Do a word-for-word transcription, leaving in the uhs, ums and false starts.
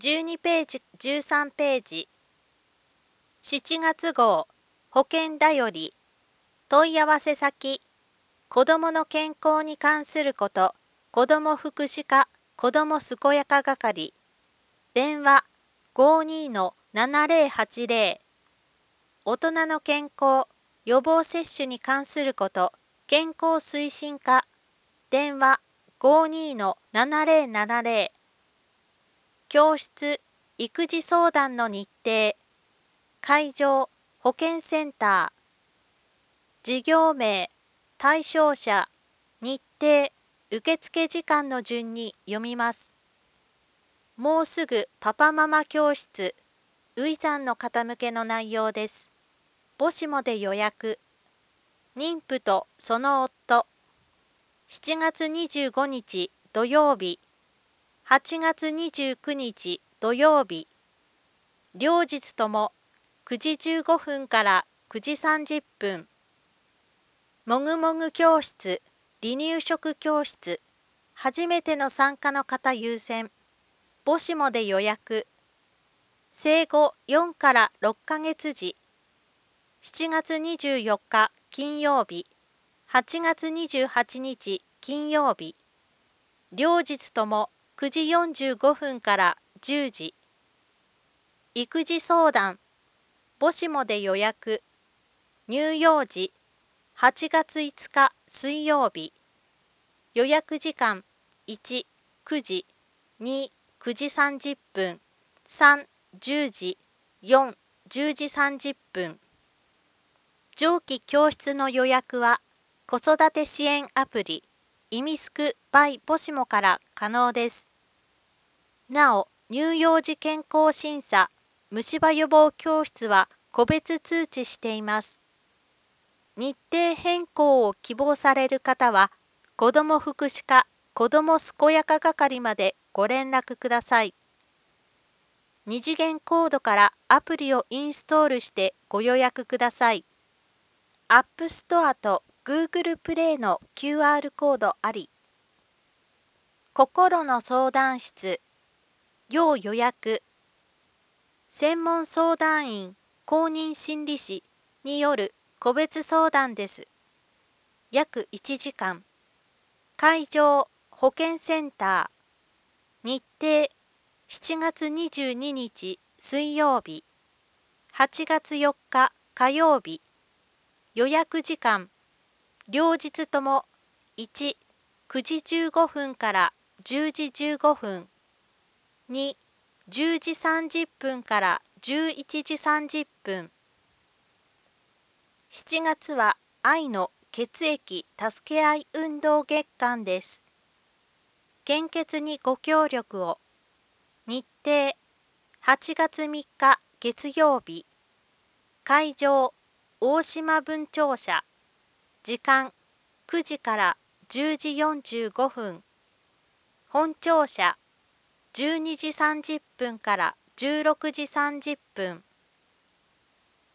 じゅうにページ、じゅうさんページ。しちがつ号、保険だより。問い合わせ先。子どもの健康に関すること、子ども福祉課、子ども健やか係。電話 ごーにーのななぜろはちぜろ。大人の健康、予防接種に関すること、健康推進課。電話 ごーにーのななぜろななぜろ。教室、育児相談の日程。会場、保健センター。事業名、対象者、日程、受付時間の順に読みます。もうすぐパパママ教室、初産の方向けの内容です。母子もで予約。妊婦とその夫。しちがつにじゅうごにち土曜日。はちがつにじゅうくにち土曜日。両日ともくじじゅうごふんからくじさんじゅっぷん。もぐもぐ教室、離乳食教室。初めての参加の方優先。母子もで予約。生後よんからろっかげつ時。しちがつにじゅうよっか金曜日。はちがつにじゅうはちにち金曜日。両日ともくじよんじゅうごふんからじゅうじ。育児相談。母子もで予約。乳幼児。はちがついつか水曜日。予約時間いち、くじ、に、くじさんじゅっぷん、さん、じゅうじ、よん、じゅうじさんじゅっぷん。上記教室の予約は子育て支援アプリイミスク by ポシモから可能です。なお、乳幼児健康審査、虫歯予防教室は個別通知しています。日程変更を希望される方は、子ども福祉課子ども健やか係までご連絡ください。二次元コードからアプリをインストールしてご予約ください。App Store と Google Play の キューアール コードあり。心の相談室、要予約。専門相談員、公認心理師による個別相談です。約いちじかん。会場、保健センター。日程、しちがつにじゅうににち水曜日。はちがつよっか火曜日。予約時間、両日ともいち、くじじゅうごふんからじゅうじじゅうごふん。に、じゅうじさんじゅっぷんからじゅういちじさんじゅっぷん。しちがつは愛の血液助け合い運動月間です。献血にご協力を。日程、はちがつみっか月曜日。会場、大島分庁舎。時間、くじからじゅうじよんじゅうごふん。本庁舎、じゅうにじさんじゅっぷんからじゅうろくじさんじゅっぷん。